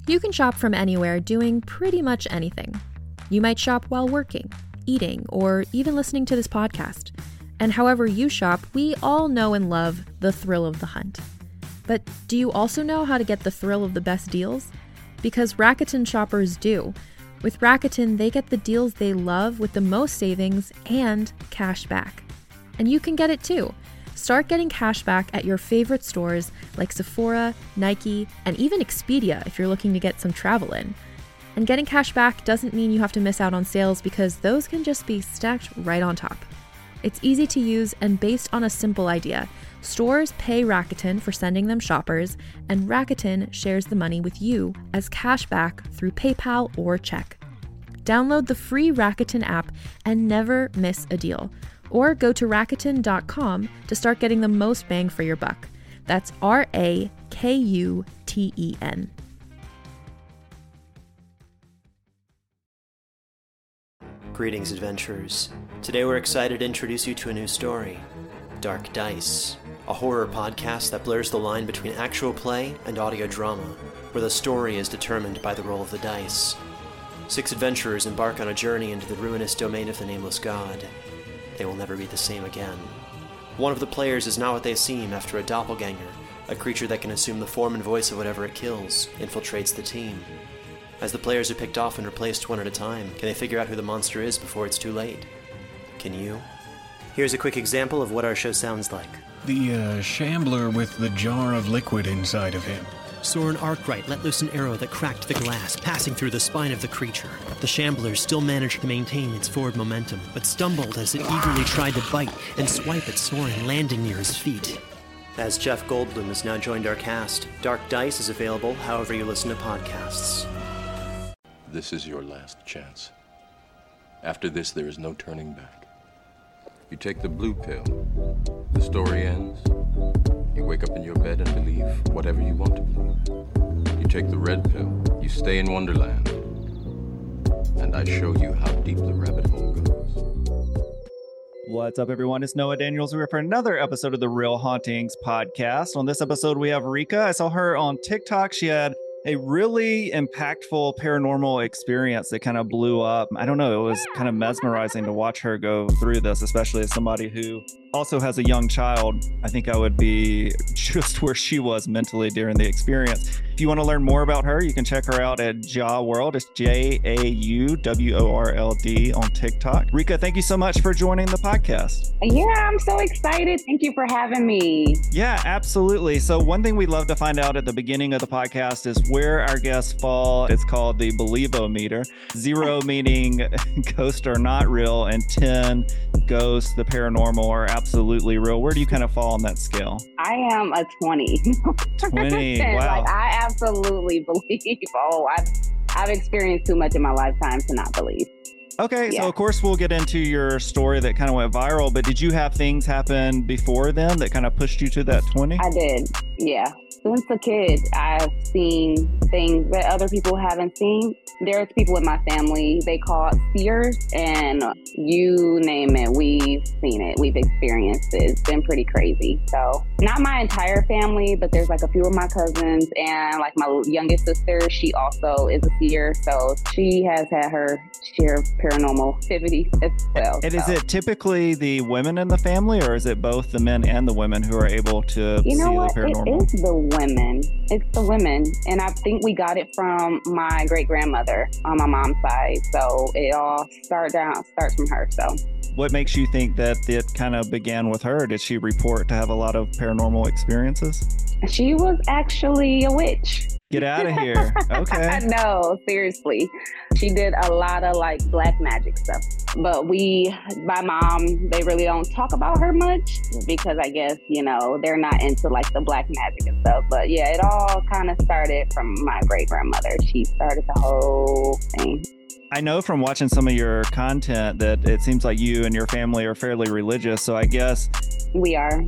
You can shop from anywhere doing pretty much anything. You might shop while working, eating, or even listening to this podcast. And however you shop, we all know and love the thrill of the hunt. But do you also know how to get the thrill of the best deals? Because Rakuten shoppers do. With Rakuten, they get the deals they love with the most savings and cash back. And you can get it too. Start getting cash back at your favorite stores like Sephora, Nike, and even Expedia if you're looking to get some travel in. And getting cash back doesn't mean you have to miss out on sales because those can just be stacked right on top. It's easy to use and based on a simple idea. Stores pay Rakuten for sending them shoppers, and Rakuten shares the money with you as cash back through PayPal or check. Download the free Rakuten app and never miss a deal. Or go to Rakuten.com to start getting the most bang for your buck. That's Rakuten. Greetings, adventurers. Today we're excited to introduce you to a new story, Dark Dice, a horror podcast that blurs the line between actual play and audio drama, where the story is determined by the roll of the dice. 6 adventurers embark on a journey into the ruinous domain of the Nameless God. They will never be the same again. One of the players is not what they seem after a doppelganger, a creature that can assume the form and voice of whatever it kills, infiltrates the team. As the players are picked off and replaced one at a time, can they figure out who the monster is before it's too late? Can you? Here's a quick example of what our show sounds like. The shambler with the jar of liquid inside of him. Soren Arkwright let loose an arrow that cracked the glass, passing through the spine of the creature. The shambler still managed to maintain its forward momentum, but stumbled as it eagerly tried to bite and swipe at Soren, landing near his feet. As Jeff Goldblum has now joined our cast, Dark Dice is available however you listen to podcasts. This is your last chance. After this, there is no turning back. You take the blue pill, the story ends. You wake up in your bed and believe whatever you want to believe. You take the red pill, you stay in Wonderland, and I show you how deep the rabbit hole goes. What's up, everyone? It's Noah Daniels here for another episode of the Real Hauntings podcast. On this episode, we have Rika. I saw her on TikTok. She had a really impactful paranormal experience that kind of blew up. I don't know, it was kind of mesmerizing to watch her go through this, especially as somebody who also has a young child. I think I would be just where she was mentally during the experience. If you want to learn more about her, you can check her out at JAWorld. It's JAUWORLD on TikTok. Rika, thank you so much for joining the podcast. Yeah, I'm so excited. Thank you for having me. Yeah, absolutely. So one thing we love to find out at the beginning of the podcast is where our guests fall. It's called the Believo-meter. 0 meaning ghosts are not real, and 10 ghosts, the paranormal, are absolutely real. Where do you kind of fall on that scale? I am a 20. 20, wow. Like, I absolutely believe. I've experienced too much in my lifetime to not believe. Okay, Yeah. So of course we'll get into your story that kind of went viral, but did you have things happen before then that kind of pushed you to that 20? I did, yeah. Since a kid, I've seen things that other people haven't seen. There's people in my family, they call it seers, and you name it, we've seen it, we've experienced it. It's been pretty crazy. So not my entire family, but there's like a few of my cousins, and like my youngest sister, she also is a seer. So she has had her share of paranormal activity as well. And is it typically the women in the family, or is it both the men and the women who are able to see the paranormal? It is the women. It's the women. And I think we got it from my great-grandmother on my mom's side. So it all starts from her. So what makes you think that it kind of began with her? Did she report to have a lot of paranormal experiences? she was actually a witch. Get out of here. Okay. No, seriously. She did a lot of like black magic stuff. But my mom, they really don't talk about her much because I guess, they're not into like the black magic and stuff. But yeah, it all kind of started from my great grandmother. She started the whole thing. I know from watching some of your content that it seems like you and your family are fairly religious. So I guess we are.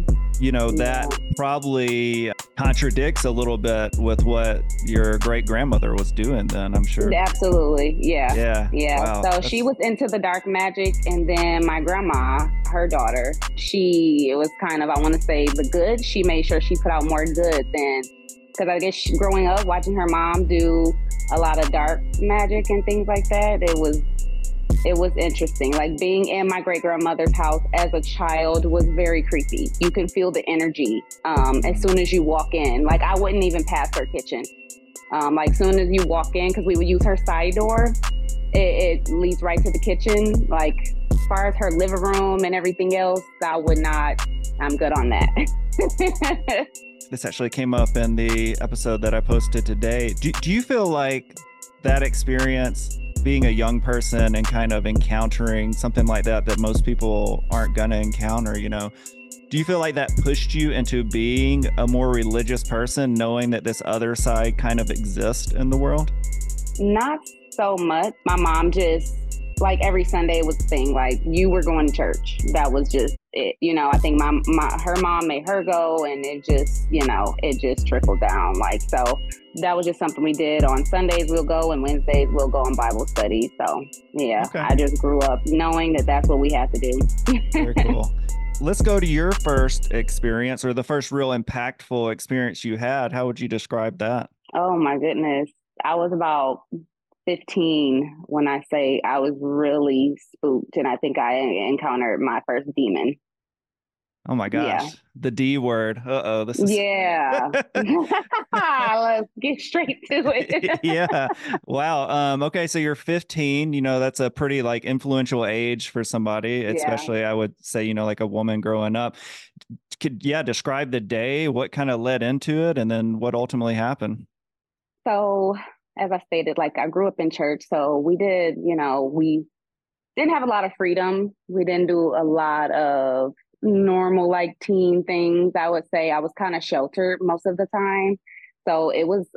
That probably contradicts a little bit with what your great grandmother was doing then, I'm sure. Absolutely. Yeah. Wow. So she was into the dark magic, and then my grandma, her daughter, she was kind of, I want to say, the good. She made sure she put out more good than Because I guess growing up, watching her mom do a lot of dark magic and things like that, it was interesting. Like being in my great grandmother's house as a child was very creepy. You can feel the energy as soon as you walk in. Like I wouldn't even pass her kitchen. Like soon as you walk in, because we would use her side door, it leads right to the kitchen. Like as far as her living room and everything else, I'm good on that. This actually came up in the episode that I posted today. Do you feel like that experience, being a young person and kind of encountering something like that most people aren't going to encounter, do you feel like that pushed you into being a more religious person, knowing that this other side kind of exists in the world? Not so much. My mom just, like every Sunday was the thing. Like you were going to church. That was just it. I think her mom made her go, and it just trickled down. Like, so that was just something we did. On Sundays we'll go, and Wednesdays we'll go on Bible study. So yeah, okay. I just grew up knowing that that's what we had to do. Very cool. Let's go to your first experience, or the first real impactful experience you had. How would you describe that? Oh my goodness. I was about 15 when I say I was really spooked, and I think I encountered my first demon. Oh my gosh. Yeah. The D word. Uh-oh. This is... Yeah. Let's get straight to it. Yeah. Wow. Okay. So you're 15, that's a pretty like influential age for somebody, especially I would say, like a woman growing up. Describe the day, what kind of led into it, and then what ultimately happened. So as I stated, like I grew up in church. So we didn't have a lot of freedom. We didn't do a lot of normal like teen things. I would say I was kind of sheltered most of the time. So it was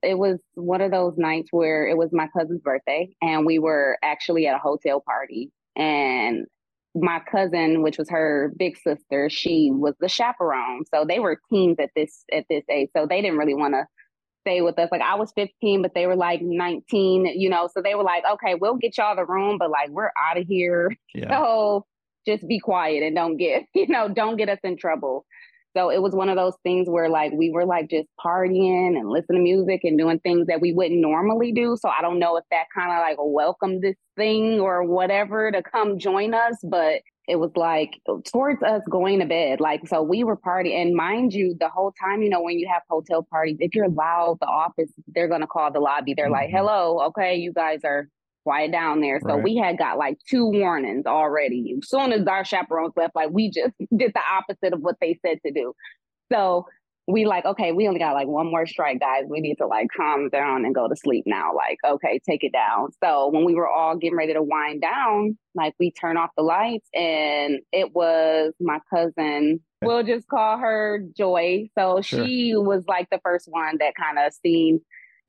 one of those nights where it was my cousin's birthday, and we were actually at a hotel party, and my cousin, which was her big sister, she was the chaperone. So they were teens at this age. So they didn't really want to stay with us. Like I was 15, but they were like 19, so they were like, okay, we'll get y'all the room, but like we're out of here. Yeah. So just be quiet and don't get us in trouble. So it was one of those things where like we were like just partying and listening to music and doing things that we wouldn't normally do. So I don't know if that kind of like welcomed this thing or whatever to come join us, but it was like towards us going to bed. Like, so we were partying, and mind you, the whole time, when you have hotel parties, if you're loud, the office, they're going to call the lobby. They're like, hello, okay, you guys are quiet down there. So we had got like 2 warnings already. As soon as our chaperones left, like we just did the opposite of what they said to do. So we like, okay, we only got like 1 more strike, guys. We need to like calm down and go to sleep now. Like, okay, take it down. So when we were all getting ready to wind down, like we turn off the lights, and it was my cousin. We'll just call her Joy. So she was like the first one that kind of seen,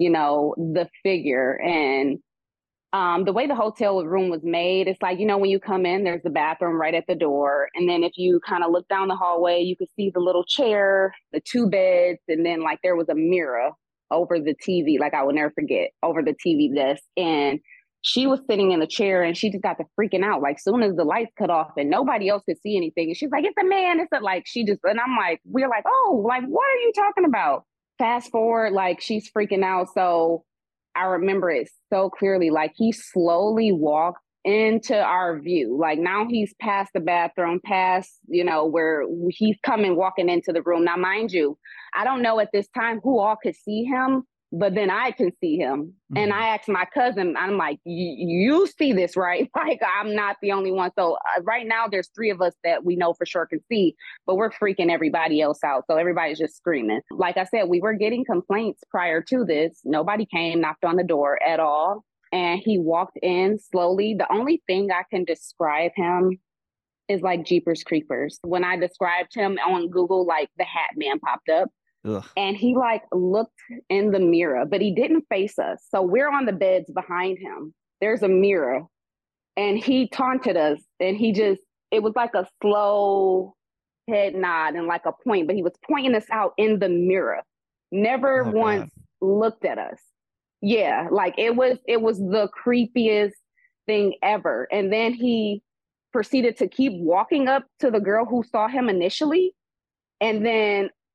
the figure. And the way the hotel room was made, it's like, when you come in, there's the bathroom right at the door. And then if you kind of look down the hallway, you could see the little chair, the 2 beds, and then like there was a mirror over the TV, like I will never forget, over the TV desk. And she was sitting in the chair, and she just got to freaking out. Like soon as the lights cut off and nobody else could see anything. And she's like, it's a man. It's a, like, and I'm like, we're like, oh, like, what are you talking about? Fast forward, like she's freaking out. So I remember it so clearly. Like he slowly walked into our view. Like now he's past the bathroom, past, where he's coming, walking into the room. Now, mind you, I don't know at this time who all could see him, but then I can see him. Mm-hmm. And I asked my cousin, I'm like, you see this, right? Like, I'm not the only one. So right now there's 3 of us that we know for sure can see, but we're freaking everybody else out. So everybody's just screaming. Like I said, we were getting complaints prior to this. Nobody came, knocked on the door at all. And he walked in slowly. The only thing I can describe him is like Jeepers Creepers. When I described him on Google, like the Hat Man popped up. Ugh. And he like looked in the mirror, but he didn't face us. So we're on the beds behind him. There's a mirror, and he taunted us, and it was like a slow head nod and like a point, but he was pointing us out in the mirror. Never once looked at us. Yeah. Like it was the creepiest thing ever. And then he proceeded to keep walking up to the girl who saw him initially. And then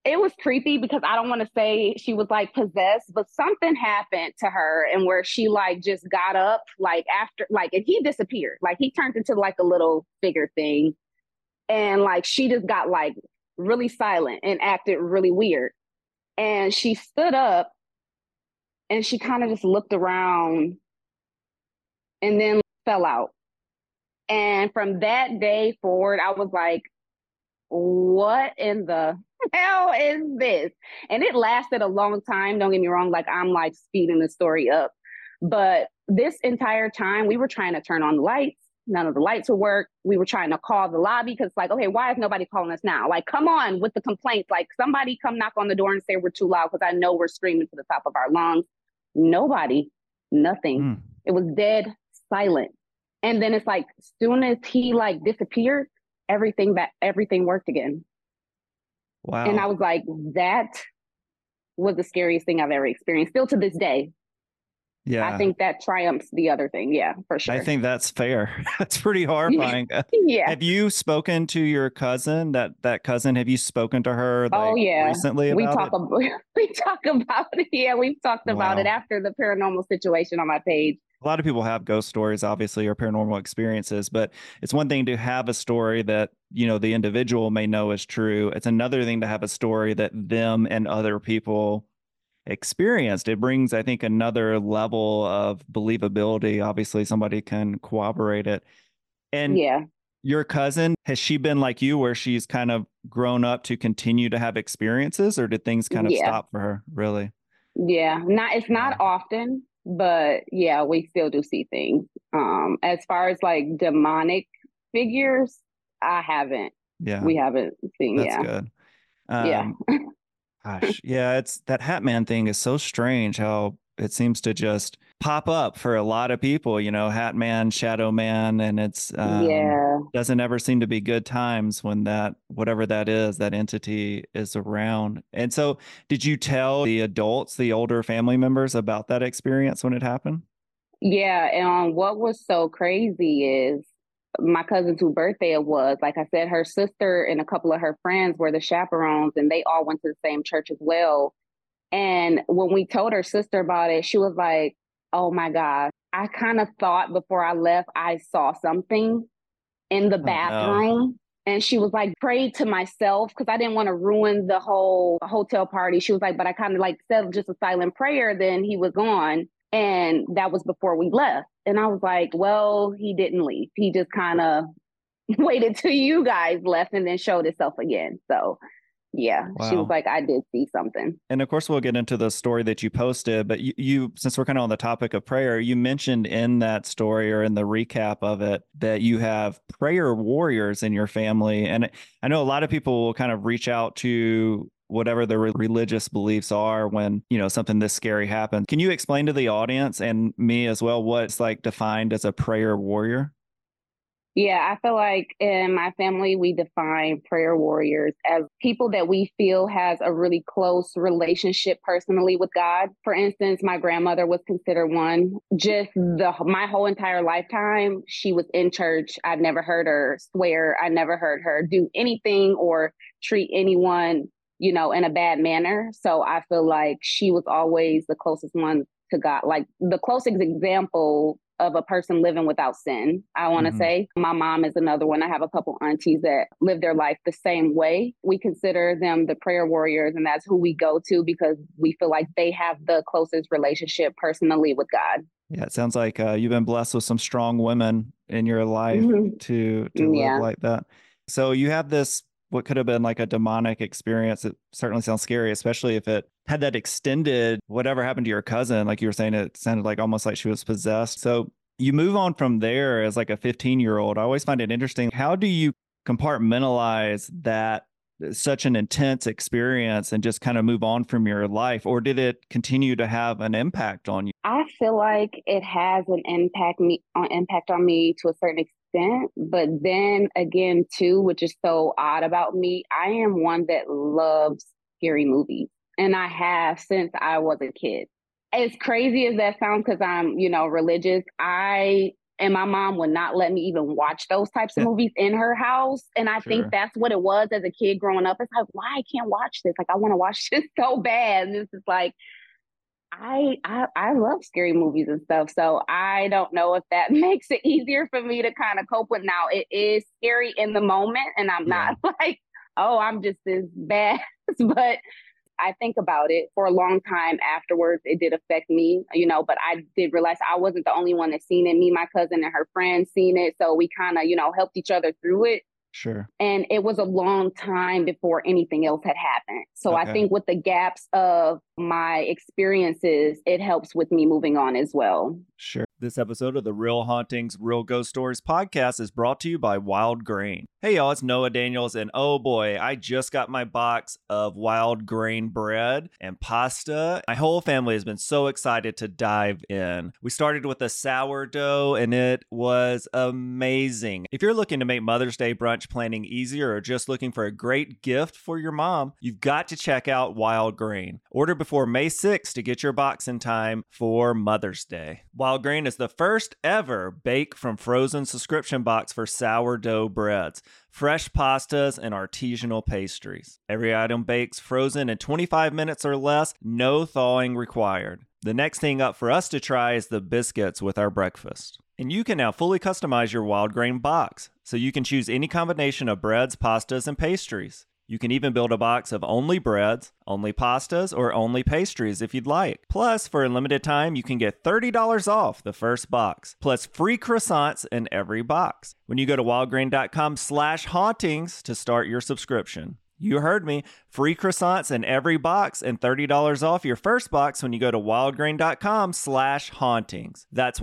it was creepy because I don't want to say she was like possessed, but something happened to her and where she like just got up like after like and he disappeared. Like he turned into like a little figure thing. And like she just got like really silent and acted really weird. And she stood up and she kind of just looked around and then fell out. And from that day forward, I was like, what in the hell is this? And it lasted a long time. Don't get me wrong. Like I'm like speeding the story up. But this entire time we were trying to turn on the lights. None of the lights would work. We were trying to call the lobby because like, okay, why is nobody calling us now? Like, come on with the complaints. Like somebody come knock on the door and say we're too loud because I know we're screaming to the top of our lungs. Nobody, nothing. It was dead silent. And then it's like, as soon as he like disappeared, everything worked again. Wow. And I was like, that was the scariest thing I've ever experienced. Still to this day. Yeah. I think that triumphs the other thing. Yeah, for sure. I think that's fair. That's pretty horrifying. Yeah. Have you spoken to your cousin, that cousin? Have you spoken to her recently about it? We talk about it. Yeah, we've talked about it after the paranormal situation on my page. A lot of people have ghost stories, obviously, or paranormal experiences, but it's one thing to have a story that, you know, the individual may know is true. It's another thing to have a story that them and other people experienced. It brings, I think, another level of believability. Obviously, somebody can corroborate it. And your cousin, has she been like you, where she's kind of grown up to continue to have experiences, or did things kind of stop for her? Really? Yeah, it's not often. But yeah, we still do see things. As far as like demonic figures, I haven't. Yeah, we haven't seen. That's good. Yeah. Gosh, yeah, it's that Hat Man thing is so strange how it seems to just pop up for a lot of people, you know, Hat Man, Shadow Man, and it's doesn't ever seem to be good times when that, whatever that is, that entity is around. And so did you tell the adults, the older family members about that experience when it happened? Yeah, and what was so crazy is my cousin's whose birthday it was, like I said, her sister and a couple of her friends were the chaperones and they all went to the same church as well. And when we told her sister about it, she was like, oh my God, I kind of thought before I left, I saw something in the bathroom. No. And she was like, prayed to myself because I didn't want to ruin the whole hotel party. She was like, but I kind of like said just a silent prayer. Then he was gone. And that was before we left. And I was like, well, he didn't leave. He just kind of waited till you guys left and then showed itself again. So yeah, wow. She was like, I did see something. And of course, we'll get into the story that you posted, but you since we're kind of on the topic of prayer, you mentioned in that story or in the recap of it that you have prayer warriors in your family. And I know a lot of people will kind of reach out to whatever their religious beliefs are when, you know, something this scary happens. Can you explain to the audience and me as well what's like defined as a prayer warrior? Yeah, I feel like in my family, we define prayer warriors as people that we feel has a really close relationship personally with God. For instance, my grandmother was considered one. Just my whole entire lifetime, she was in church. I've never heard her swear. I never heard her do anything or treat anyone, you know, in a bad manner. So I feel like she was always the closest one to God, like the closest example of a person living without sin, I want to say. My mom is another one. I have a couple aunties that live their life the same way. We consider them the prayer warriors, and that's who we go to because we feel like they have the closest relationship personally with God. Yeah, it sounds like you've been blessed with some strong women in your life to live like that. So you have this, what could have been like a demonic experience. It certainly sounds scary, especially if it had that extended, whatever happened to your cousin, like you were saying, it sounded like almost like she was possessed. So you move on from there as like a 15-year-old. I always find it interesting. How do you compartmentalize that, such an intense experience, and just kind of move on from your life? Or did it continue to have an impact on you? I feel like it has an impact on me to a certain extent. But then again, too, which is so odd about me, I am one that loves scary movies. And I have since I was a kid. As crazy as that sounds, because I'm, you know, religious, I And my mom would not let me even watch those types of movies in her house. And I think that's what it was as a kid growing up. It's like, why I can't watch this? Like, I want to watch this so bad. And this is like, I love scary movies and stuff. So I don't know if that makes it easier for me to kind of cope with now. It is scary in the moment. And I'm not like, oh, I'm just this bad. But I think about it for a long time afterwards. It did affect me, but I did realize I wasn't the only one that seen it. Me, my cousin, and her friends seen it. So we kind of, helped each other through it. Sure. And it was a long time before anything else had happened. So I think with the gaps of my experiences, it helps with me moving on as well. Sure. This episode of the Real Hauntings, Real Ghost Stories podcast is brought to you by Wild Grain. Hey y'all, it's Noah Daniels, and oh boy, I just got my box of Wild Grain bread and pasta. My whole family has been so excited to dive in. We started with a sourdough, and it was amazing. If you're looking to make Mother's Day brunch planning easier or just looking for a great gift for your mom, you've got to check out Wild Grain. Order before May 6th to get your box in time for Mother's Day. Wild Grain is the first ever bake from frozen subscription box for sourdough breads, fresh pastas, and artisanal pastries. Every item bakes frozen in 25 minutes or less, no thawing required. The next thing up for us to try is the biscuits with our breakfast. And you can now fully customize your Wild Grain box, so you can choose any combination of breads, pastas, and pastries. You can even build a box of only breads, only pastas, or only pastries if you'd like. Plus, for a limited time, you can get $30 off the first box, plus free croissants in every box when you go to wildgrain.com/hauntings to start your subscription. You heard me. Free croissants in every box and $30 off your first box when you go to wildgrain.com/hauntings. That's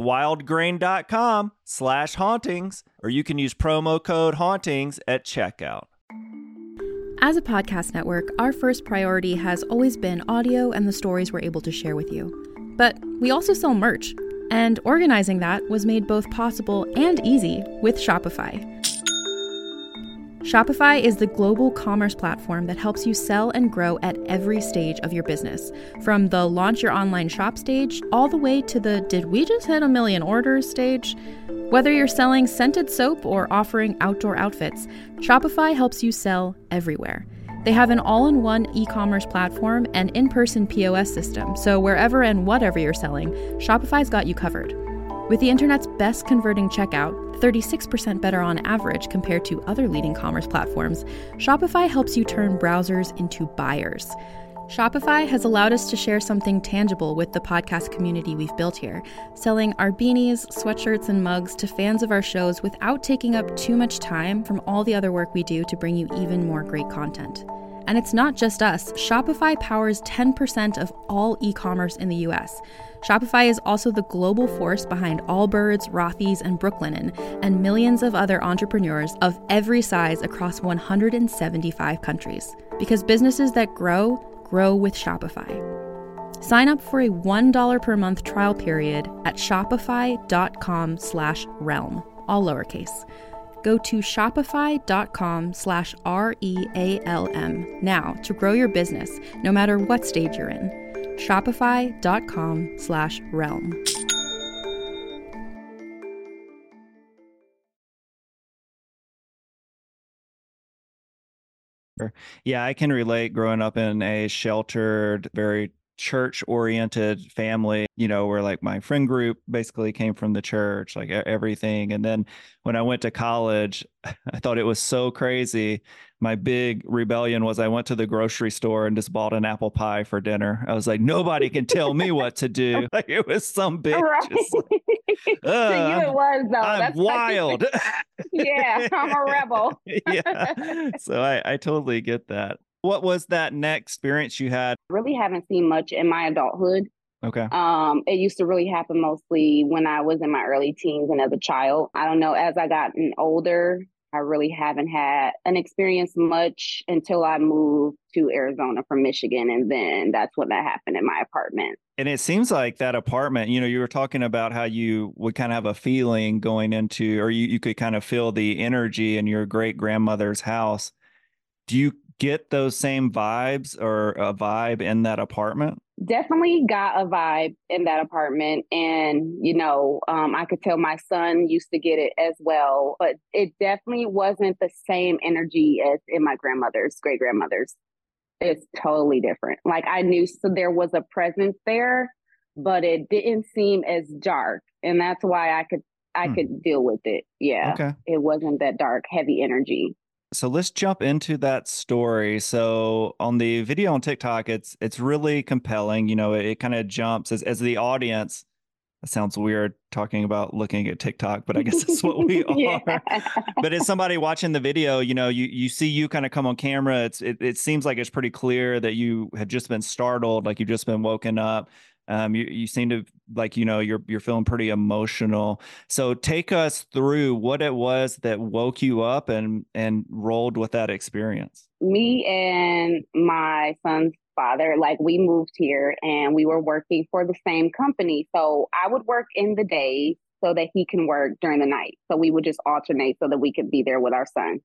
wildgrain.com/hauntings, or you can use promo code hauntings at checkout. As a podcast network, our first priority has always been audio and the stories we're able to share with you. But we also sell merch, and organizing that was made both possible and easy with Shopify. Shopify is the global commerce platform that helps you sell and grow at every stage of your business, from the launch your online shop stage all the way to the did we just hit a million orders stage. Whether you're selling scented soap or offering outdoor outfits, Shopify helps you sell everywhere. They have an all-in-one e-commerce platform and in-person POS system, so wherever and whatever you're selling, Shopify's got you covered. With the internet's best converting checkout, 36% better on average compared to other leading commerce platforms, Shopify helps you turn browsers into buyers. Shopify has allowed us to share something tangible with the podcast community we've built here, selling our beanies, sweatshirts, and mugs to fans of our shows without taking up too much time from all the other work we do to bring you even more great content. And it's not just us. Shopify powers 10% of all e-commerce in the US. Shopify is also the global force behind Allbirds, Rothy's, and Brooklinen, and millions of other entrepreneurs of every size across 175 countries. Because businesses that grow with Shopify. Sign up for a $1 per month trial period at shopify.com/realm, all lowercase. Go to shopify.com/REALM now to grow your business, no matter what stage you're in. Shopify.com/realm. Yeah, I can relate growing up in a sheltered, very church-oriented family, where like my friend group basically came from the church, like everything. And then when I went to college, I thought it was so crazy. My big rebellion was I went to the grocery store and just bought an apple pie for dinner. I was like, nobody can tell me what to do. Like it was some bitch. Right. Like, To you it was, though. I'm That's wild. Yeah, I'm a rebel. Yeah. So I totally get that. What was that next experience you had? Really haven't seen much in my adulthood. Okay. It used to really happen mostly when I was in my early teens and as a child. I don't know, as I gotten older, I really haven't had an experience much until I moved to Arizona from Michigan. And then that's when that happened in my apartment. And it seems like that apartment, you were talking about how you would kind of have a feeling going into, or you could kind of feel the energy in your great grandmother's house. Do you get those same vibes or a vibe in that apartment? Definitely got a vibe in that apartment. And, I could tell my son used to get it as well, but it definitely wasn't the same energy as in my grandmother's, great grandmother's. It's totally different. Like I knew so there was a presence there, but it didn't seem as dark. And that's why I could deal with it. Yeah. Okay. It wasn't that dark, heavy energy. So let's jump into that story. So on the video on TikTok, it's really compelling. It kind of jumps as the audience. It sounds weird talking about looking at TikTok, but I guess that's what we Yeah. are. But as somebody watching the video, you see you kind of come on camera. It seems like it's pretty clear that you had just been startled, like you've just been woken up. You seem to like, you're feeling pretty emotional. So take us through what it was that woke you up and rolled with that experience. Me and my son's father, like we moved here and we were working for the same company. So I would work in the day so that he can work during the night. So we would just alternate so that we could be there with our son.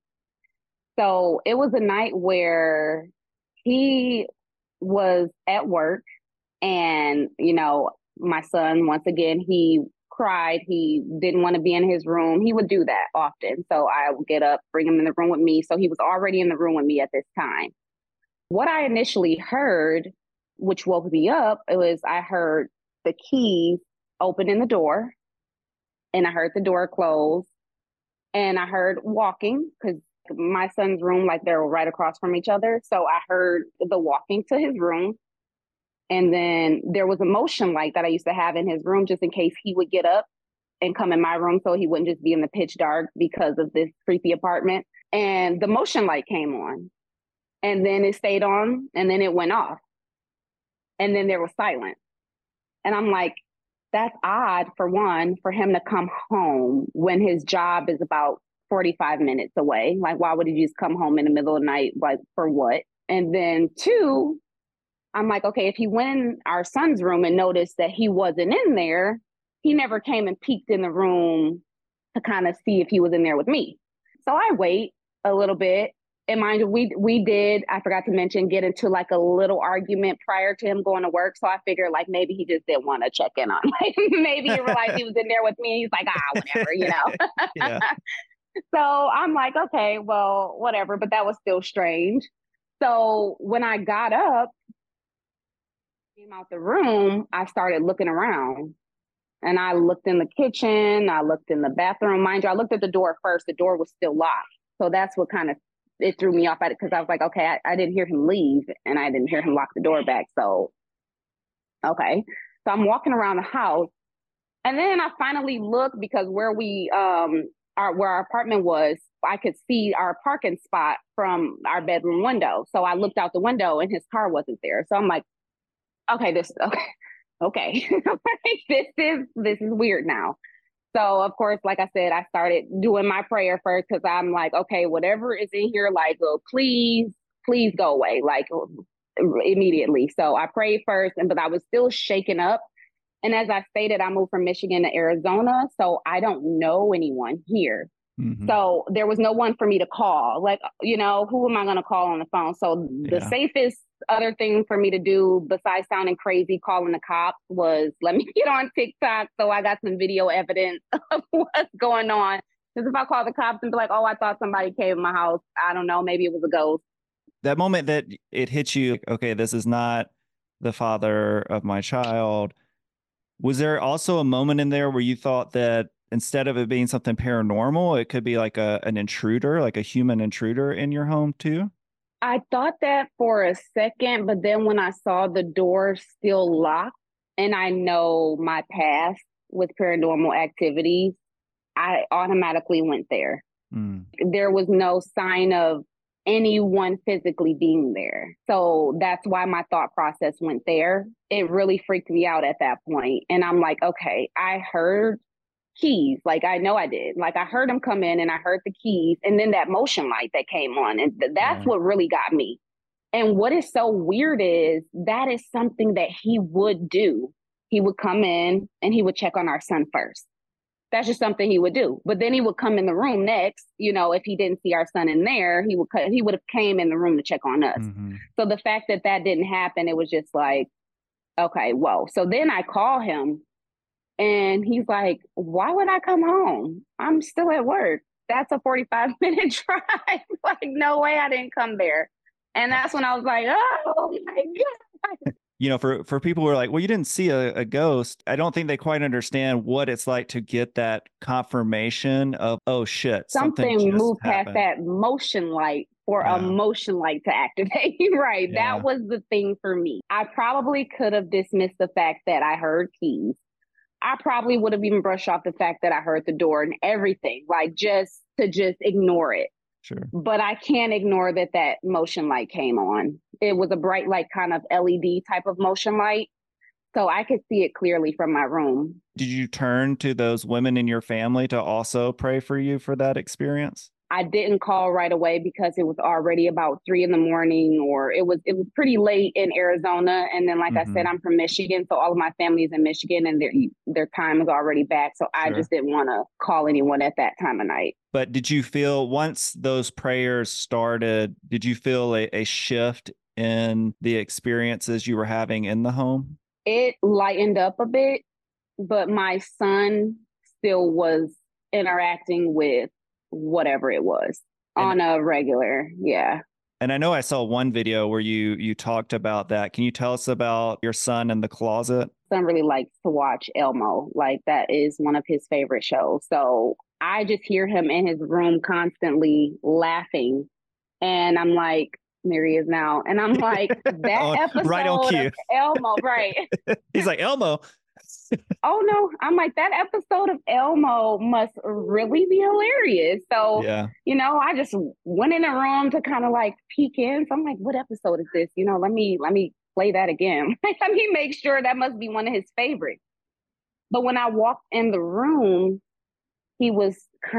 So it was a night where he was at work and, my son, once again, he cried. He didn't want to be in his room. He would do that often. So I would get up, bring him in the room with me. So he was already in the room with me at this time. What I initially heard, which woke me up, I heard the keys open in the door and I heard the door close and I heard walking because my son's room, like they were right across from each other. So I heard the walking to his room. And then there was a motion light that I used to have in his room just in case he would get up and come in my room so he wouldn't just be in the pitch dark because of this creepy apartment. And the motion light came on and then it stayed on and then it went off. And then there was silence. And I'm like, that's odd for one, for him to come home when his job is about 45 minutes away. Like, why would he just come home in the middle of the night? Like, for what? And then two, I'm like, okay, if he went in our son's room and noticed that he wasn't in there, he never came and peeked in the room to kind of see if he was in there with me. So I wait a little bit. And mind you, we did, I forgot to mention, get into like a little argument prior to him going to work. So I figured like maybe he just didn't want to check in on. Like maybe he realized he was in there with me. He's like, whatever, Yeah. So I'm like, okay, well, whatever. But that was still strange. So when I got up, came out the room, I started looking around. And I looked in the kitchen, I looked in the bathroom. Mind you, I looked at the door first. The door was still locked. So that's what kind of, it threw me off at it because I was like, okay, I didn't hear him leave and I didn't hear him lock the door back. So, okay. So I'm walking around the house and then I finally looked because where where our apartment was, I could see our parking spot from our bedroom window. So I looked out the window and his car wasn't there. So I'm like, okay, okay. this is weird now. So of course, like I said, I started doing my prayer first because I'm like, okay, whatever is in here, like, oh, please go away, like immediately. So I prayed first, but I was still shaken up. And as I stated, I moved from Michigan to Arizona, so I don't know anyone here. Mm-hmm. So there was no one for me to call. Like, who am I going to call on the phone? So the safest other thing for me to do besides sounding crazy, calling the cops, was let me get on TikTok so I got some video evidence of what's going on. Because if I call the cops and be like, oh, I thought somebody came in my house, I don't know, maybe it was a ghost. That moment that it hits you, okay, this is not the father of my child. Was there also a moment in there where you thought that instead of it being something paranormal, it could be like an intruder, like a human intruder in your home too? I thought that for a second, but then when I saw the door still locked and I know my past with paranormal activities, I automatically went there. There was no sign of anyone physically being there. So that's why my thought process went there. It really freaked me out at that point. And I'm like, okay, I heard keys. Like, I know I did. Like, I heard him come in and I heard the keys and then that motion light that came on. And that's what really got me. And what is so weird is that is something that he would do. He would come in and he would check on our son first. That's just something he would do. But then he would come in the room next, if he didn't see our son in there, he would have came in the room to check on us. Mm-hmm. So the fact that didn't happen, it was just like, Okay, whoa. So then I call him and he's like, why would I come home? I'm still at work. That's a 45-minute drive. Like, no way I didn't come there. And that's when I was like, oh my God. You know, for people who are like, well, you didn't see a ghost, I don't think they quite understand what it's like to get that confirmation of, oh shit, something just moved happened. past that motion light for a motion light to activate. Right. Yeah. That was the thing for me. I probably could have dismissed the fact that I heard keys. I probably would have even brushed off the fact that I heard the door and everything, like just ignore it. Sure. But I can't ignore that motion light came on. It was a bright light, kind of LED type of motion light. So I could see it clearly from my room. Did you turn to those women in your family to also pray for you for that experience? I didn't call right away because it was already about 3 a.m, or it was pretty late in Arizona. And then, like I said, I'm from Michigan. So all of my family is in Michigan and their time is already back. So I just didn't want to call anyone at that time of night. But did you feel once those prayers started, did you feel a shift in the experiences you were having in the home? It lightened up a bit, but my son still was interacting with whatever it was on a regular. Yeah. And I know I saw one video where you talked about that. Can you tell us about your son in the closet? Son really likes to watch Elmo. Like, that is one of his favorite shows. So I just hear him in his room constantly laughing. And I'm like, there he is now. And I'm like, that episode right on cue. of Elmo, right? He's like, Elmo. Oh no, I'm like, that episode of Elmo must really be hilarious. So, you know, I just went in the room to kind of like peek in. So I'm like, what episode is this? You know, let me play that again. Let me make sure that must be one of his favorites. But when I walked in the room, he was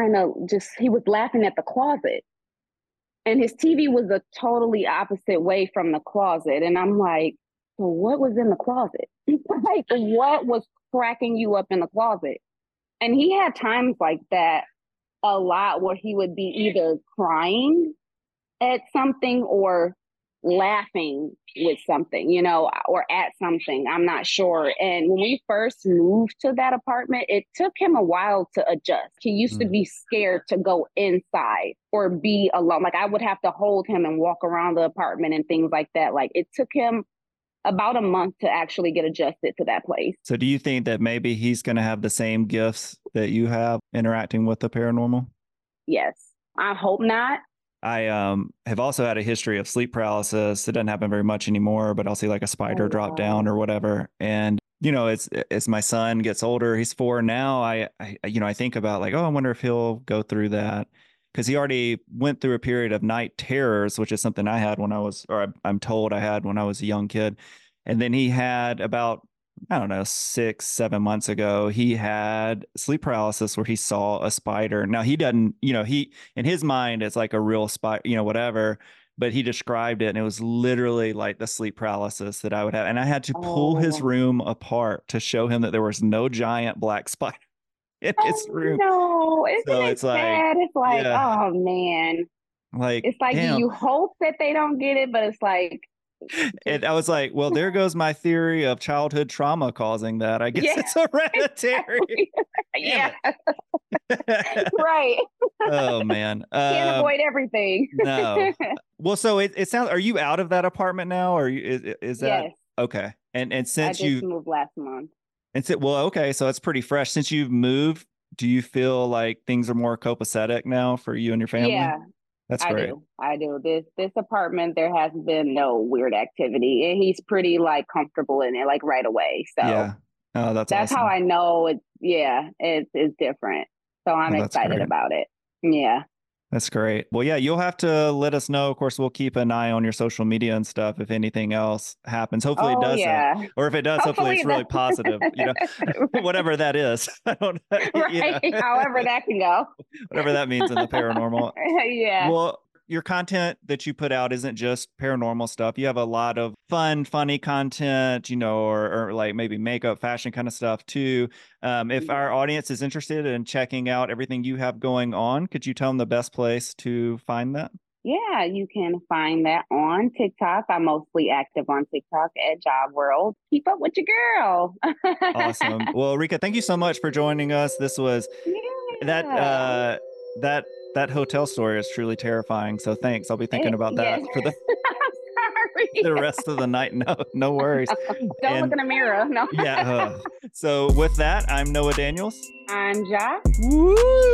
he was laughing at the closet. And his TV was a totally opposite way from the closet. And I'm like, so what was in the closet? Like, what was cracking you up in the closet? And he had times like that a lot where he would be either crying at something or laughing with something, you know, or at something. I'm not sure. And when we first moved to that apartment, it took him a while to adjust. He used to be scared to go inside or be alone. Like, I would have to hold him and walk around the apartment and things like that. Like, it took him about a month to actually get adjusted to that place. So do you think that maybe he's going to have the same gifts that you have interacting with the paranormal? Yes. I hope not. I have also had a history of sleep paralysis. It doesn't happen very much anymore, but I'll see like a spider drop down or whatever. And, you know, it's as my son gets older, he's 4 now. I think about like, oh, I wonder if he'll go through that. Because he already went through a period of night terrors, which is something I had when I was, or I'm told I had when I was a young kid. And then he had about, I don't know, 6-7 months ago, he had sleep paralysis where he saw a spider. Now he doesn't, you know, he, in his mind, it's like a real spider, you know, whatever, but he described it and it was literally like the sleep paralysis that I would have. And I had to pull his room apart to show him that there was no giant black spider in his room. No, isn't so it it's sad? like, it's like, oh man. Like, it's like, damn. you hope that they don't get it, but it's like, and I was like, well, there goes my theory of childhood trauma causing that. I guess it's hereditary. Yeah. Right. Oh man. Can't avoid everything. No. Well, so it sounds, are you out of that apartment now? Or is that yes. Okay? And since you moved last month. And well, okay, so it's pretty fresh. Since you've moved, do you feel like things are more copacetic now for you and your family? Yeah. That's great. I do. This apartment, there has been no weird activity, and he's pretty like comfortable in it, like right away. So yeah, oh, that's awesome. how I know it's different. So I'm excited about it. Yeah. That's great. Well, yeah, you'll have to let us know. Of course, we'll keep an eye on your social media and stuff if anything else happens. Hopefully it doesn't. Yeah. Or if it does, hopefully it's really positive, you know, whatever that is. I don't know. Right. You know. However that can go. Whatever that means in the paranormal. Yeah. Well, your content that you put out isn't just paranormal stuff. You have a lot of fun, funny content, you know, or like maybe makeup, fashion kind of stuff too. If our audience is interested in checking out everything you have going on, could you tell them the best place to find that? Yeah, you can find that on TikTok. I'm mostly active on TikTok at Job World. Keep up with your girl. Awesome. Well, Rika, thank you so much for joining us. This was that hotel story is truly terrifying. So thanks. I'll be thinking about that for the the rest of the night. No worries. Don't look in the mirror. No. Yeah. So with that, I'm Noah Daniels. I'm Josh. Woo!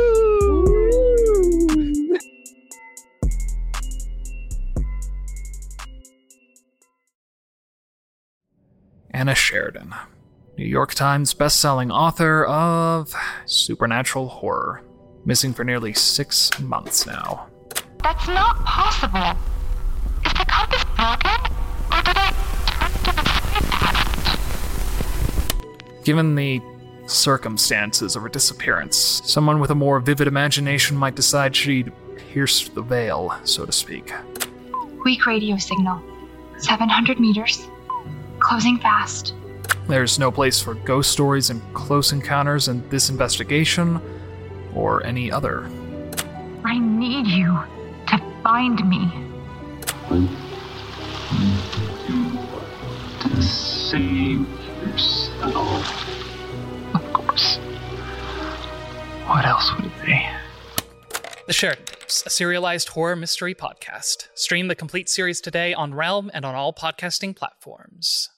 Anna Sheridan, New York Times bestselling author of supernatural horror, missing for nearly 6 months now. That's not possible. Is the compass broken? Or did I turn to the side? Given the circumstances of her disappearance, someone with a more vivid imagination might decide she'd pierced the veil, so to speak. Weak radio signal. 700 meters. Closing fast. There's no place for ghost stories and close encounters in this investigation, or any other. I need you to find me. To save yourself. Of course. What else would it be? The Sheridan Tapes, a serialized horror mystery podcast. Stream the complete series today on Realm and on all podcasting platforms.